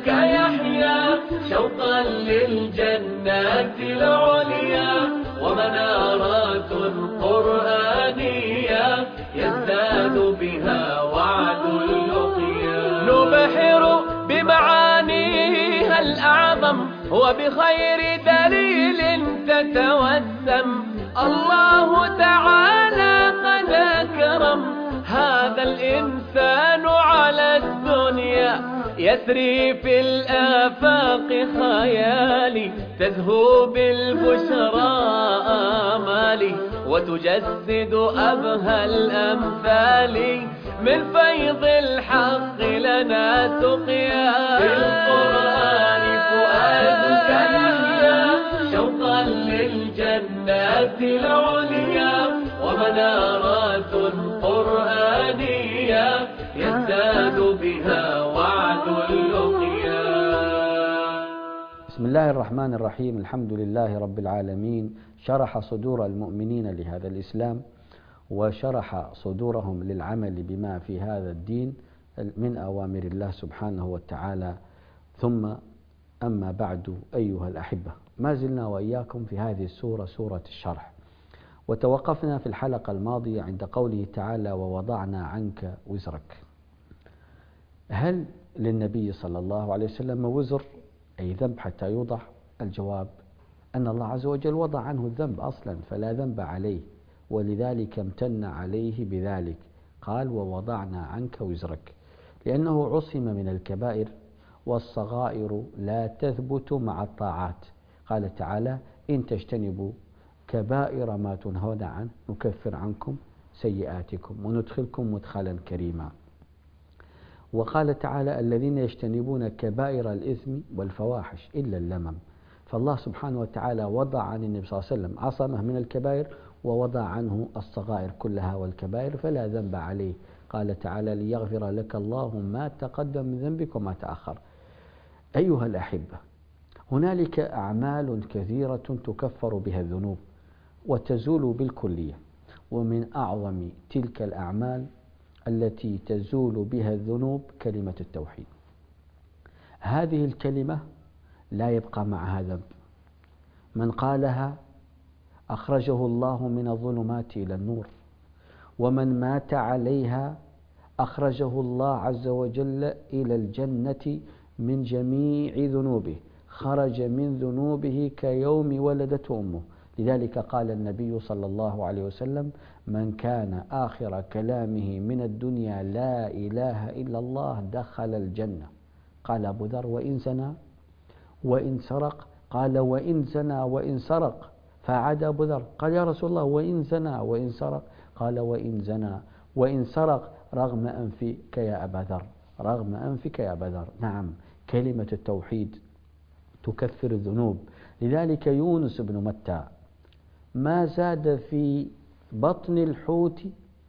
فؤادك يحيا شوقا للجنات العليا ومنارات قرآنية يزداد بها وعد اللقيا نبحر بمعانيها الأعظم وبخير دليل تتوسم الله تعالى قد أكرم هذا الإنسان على الدنيا يسري في الآفاق خيالي تزهو بالبشرى آمالي وتجسد أبهى الأمثال من فيض الحق لنا سقيا بالقرآن فؤادك يحيا شوقا للجنات العليا ومنارات قرآنية يزداد بها وعد اللقيا. بسم الله الرحمن الرحيم. الحمد لله رب العالمين، شرح صدور المؤمنين لهذا الإسلام وشرح صدورهم للعمل بما في هذا الدين من أوامر الله سبحانه وتعالى. ثم أما بعد أيها الأحبة، ما زلنا وإياكم في هذه السورة، سورة الشرح، وتوقفنا في الحلقة الماضية عند قوله تعالى ووضعنا عنك وزرك. هل للنبي صلى الله عليه وسلم وزر أي ذنب حتى يوضع؟ الجواب أن الله عز وجل وضع عنه الذنب أصلا فلا ذنب عليه، ولذلك امتن عليه بذلك، قال ووضعنا عنك وزرك، لأنه عصم من الكبائر والصغائر لا تثبت مع الطاعات. قال تعالى إن تجتنبوا كبائر ما تنهون عنه نكفر عنكم سيئاتكم وندخلكم مدخلا كريما. وقال تعالى الذين يجتنبون كبائر الإثم والفواحش إلا اللمم. فالله سبحانه وتعالى وضع عن النبي صلى الله عليه وسلم عصمه من الكبائر ووضع عنه الصغائر كلها والكبائر فلا ذنب عليه. قال تعالى ليغفر لك الله ما تقدم من ذنبك وما تأخر. أيها الأحبة، هنالك أعمال كثيرة تكفر بها الذنوب وتزول بالكلية، ومن أعظم تلك الأعمال التي تزول بها الذنوب كلمة التوحيد. هذه الكلمة لا يبقى معها ذنب، من قالها أخرجه الله من الظلمات إلى النور، ومن مات عليها أخرجه الله عز وجل إلى الجنة من جميع ذنوبه، خرج من ذنوبه كيوم ولدته أمه. لذلك قال النبي صلى الله عليه وسلم من كان آخر كلامه من الدنيا لا إله إلا الله دخل الجنة. قال أبو ذر وإن زنى وإن سرق؟ قال وإن زنى وإن سرق. فعاد أبو ذر قال يا رسول الله وإن زنى وإن سرق؟ قال وإن زنى وإن سرق رغم أنفك يا أبا ذر، رغم أنفك يا أبا ذر. نعم، كلمة التوحيد تكفر الذنوب. لذلك يونس بن متى ما زاد في بطن الحوت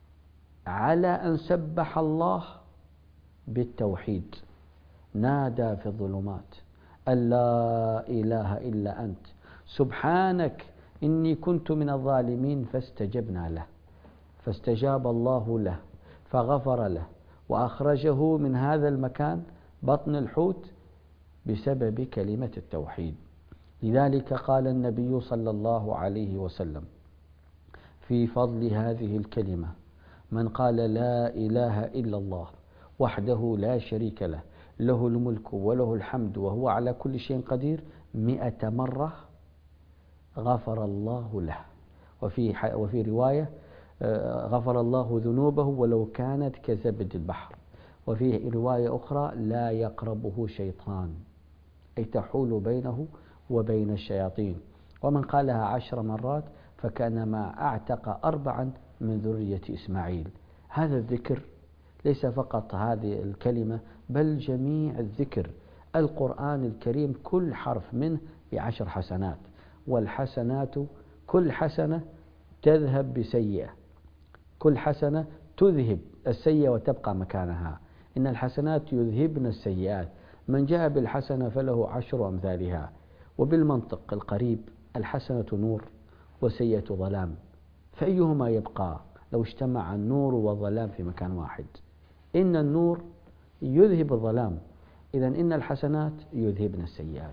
على أن سبح الله بالتوحيد، نادى في الظلمات أن لا إله إلا أنت سبحانك إني كنت من الظالمين، فاستجبنا له، فاستجاب الله له فغفر له وأخرجه من هذا المكان بطن الحوت بسبب كلمة التوحيد. لذلك قال النبي صلى الله عليه وسلم في فضل هذه الكلمة من قال لا إله إلا الله وحده لا شريك له له الملك وله الحمد وهو على كل شيء قدير 100 مرة غفر الله له. وفي رواية غفر الله ذنوبه ولو كانت كزبد البحر. وفي رواية أخرى لا يقربه شيطان، أي تحول بينه وبين الشياطين. ومن قالها 10 مرات فكأنما أعتق 4 من ذرية إسماعيل. هذا الذكر ليس فقط هذه الكلمة بل جميع الذكر. القرآن الكريم كل حرف منه ب10 حسنات، والحسنات كل حسنة تذهب بسيئة، كل حسنة تذهب السيئة وتبقى مكانها. إن الحسنات يذهبن السيئات، من جاء بالحسنة فله 10 أمثالها. وبالمنطق القريب الحسنة نور وسيئة ظلام، فأيهما يبقى لو اجتمع النور والظلام في مكان واحد؟ إن النور يذهب الظلام، إذن إن الحسنات يذهبن السيئات.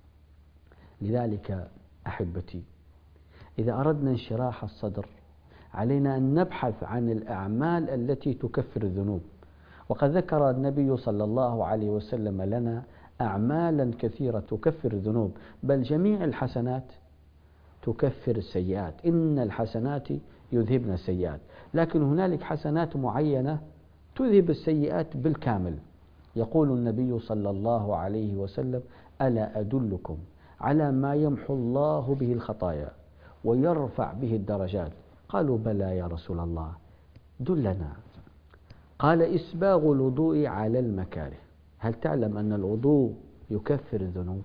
لذلك أحبتي، إذا أردنا انشراح الصدر علينا أن نبحث عن الأعمال التي تكفر الذنوب. وقد ذكر النبي صلى الله عليه وسلم لنا أعمالا كثيرة تكفر الذنوب، بل جميع الحسنات تكفر السيئات. إن الحسنات يذهبن السيئات، لكن هنالك حسنات معينة تذهب السيئات بالكامل. يقول النبي صلى الله عليه وسلم: ألا أدلكم على ما يمحو الله به الخطايا ويرفع به الدرجات؟ قالوا: بلى يا رسول الله، دلنا. قال: إسباغ الوضوء على المكاره. هل تعلم أن الوضوء يكفر الذنوب؟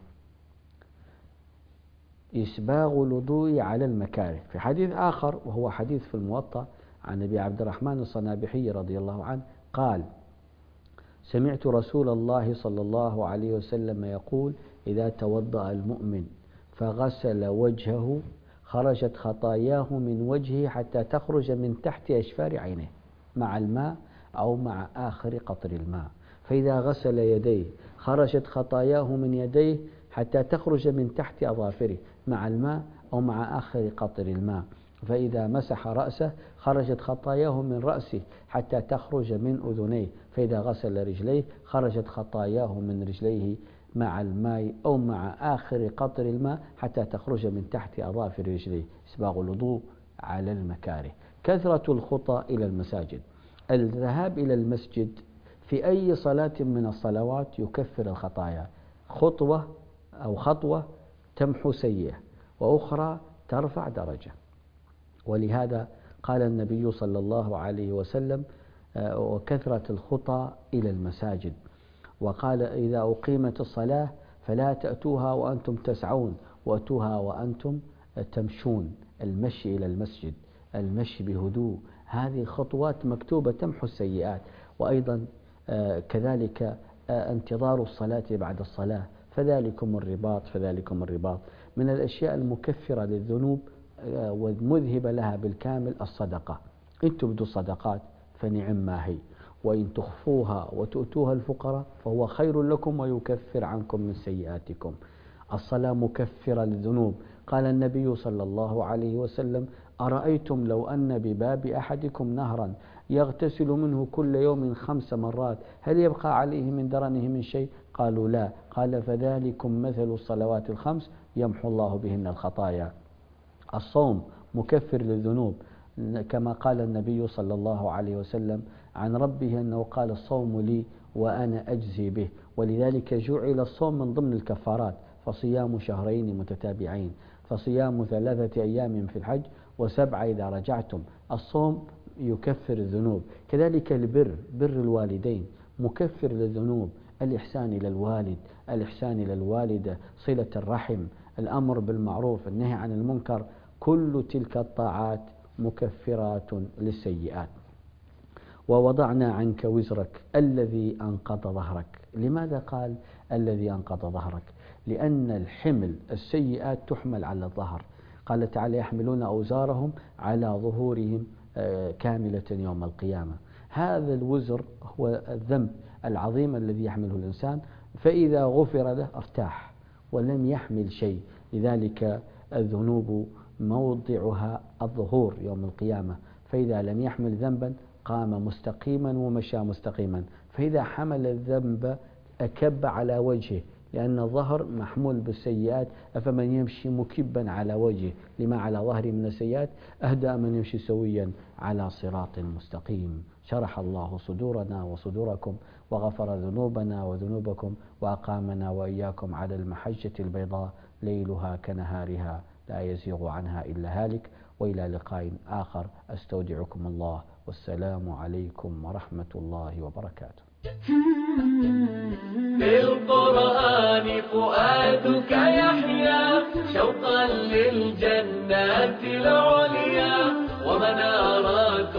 إسباغ الوضوء على المكاره. في حديث آخر وهو حديث في الموطأ عن أبي عبد الرحمن الصنابحي رضي الله عنه قال: سمعت رسول الله صلى الله عليه وسلم يقول: إذا توضأ المؤمن فغسل وجهه خرجت خطاياه من وجهه حتى تخرج من تحت أشفار عينه مع الماء أو مع آخر قطر الماء. فإذا غسل يديه خرجت خطاياه من يديه حتى تخرج من تحت أظافره مع الماء أو مع آخر قطر الماء. فإذا مسح رأسه خرجت خطاياه من رأسه حتى تخرج من أذنيه. فإذا غسل رجليه خرجت خطاياه من رجليه مع الماء أو مع آخر قطر الماء حتى تخرج من تحت أظافر رجليه. إسباغ الوضوء على المكاره. كثرة الخطى إلى المساجد. الذهاب إلى المسجد في أي صلاة من الصلوات يكفر الخطايا. خطوة تمحو سيئة، وأخرى ترفع درجة. ولهذا قال النبي صلى الله عليه وسلم: وكثرة الخطى إلى المساجد. وقال: إذا أقيمت الصلاة فلا تأتوها وأنتم تسعون، وأتوها وأنتم تمشون. المشي إلى المسجد، المشي بهدوء، هذه خطوات مكتوبة تمحو السيئات. وأيضا كذلك انتظار الصلاة بعد الصلاة، فذلكم الرباط. من الأشياء المكفرة للذنوب والمذهبة لها بالكامل الصدقة. إن تبدوا الصدقات فنعم ما هي، وإن تخفوها وتؤتوها الفقراء فهو خير لكم ويكفر عنكم من سيئاتكم. الصلاة مكفرة للذنوب. قال النبي صلى الله عليه وسلم: أرأيتم لو أن بباب أحدكم نهرا يغتسل منه كل يوم 5 مرات هل يبقى عليه من درنه من شيء؟ قالوا: لا. قال: فذلكم مثل الصلوات ال5 يمحو الله بهن الخطايا. الصوم مكفر للذنوب، كما قال النبي صلى الله عليه وسلم عن ربه أنه قال: الصوم لي وأنا أجزي به. ولذلك جعل الصوم من ضمن الكفارات. فصيام شهرين متتابعين، فصيام 3 أيام في الحج و7 إذا رجعتم. الصوم يكفر الذنوب. كذلك البر، بر الوالدين مكفر للذنوب. الإحسان إلى الوالد، الإحسان إلى الوالدة، صلة الرحم، الأمر بالمعروف، النهي عن المنكر، كل تلك الطاعات مكفرات للسيئات. ووضعنا عنك وزرك الذي أنقض ظهرك. لماذا قال الذي أنقض ظهرك؟ لأن الحمل السيئات تحمل على الظهر. قال تعالى: يحملون أوزارهم على ظهورهم كاملة يوم القيامة. هذا الوزر هو الذنب العظيم الذي يحمله الإنسان، فإذا غفر له ارتاح ولم يحمل شيء. لذلك الذنوب موضعها الظهور يوم القيامة، فإذا لم يحمل ذنبا قام مستقيما ومشى مستقيما، فإذا حمل الذنب أكب على وجهه، لأن الظهر محمول بالسيئات. أفمن يمشي مكبا على وجهه لما على ظهره من السيئات أهدى من يمشي سويا على صراط مستقيم. شرح الله صدورنا وصدوركم وغفر ذنوبنا وذنوبكم وأقامنا وإياكم على المحجة البيضاء ليلها كنهارها لا يزيغ عنها إلا هالك. وإلى لقاء آخر أستودعكم الله، والسلام عليكم ورحمة الله وبركاته. بالقرآن فؤادك يحيا شوقا للجنات العليا، ومنارات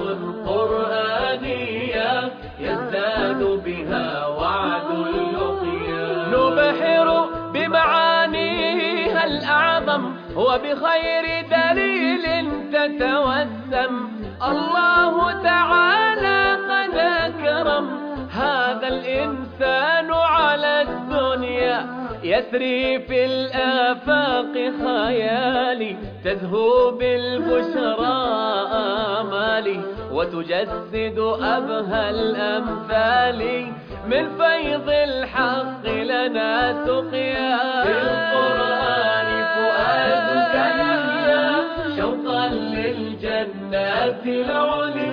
قرآنية يزداد بها وعد اللقيا. نبحر بمعانيها الأعظم وبخير دليل تتوسم. الله تعالى قد أكرم هذا الإنسان على يسري في الآفاق خيالي، تزهو بالبشرى آمالي، وتجسد أبهى الأمثال من فيض الحق لنا سقيا. بالقرآن فؤادك يحيا شوقا للجنات العليا.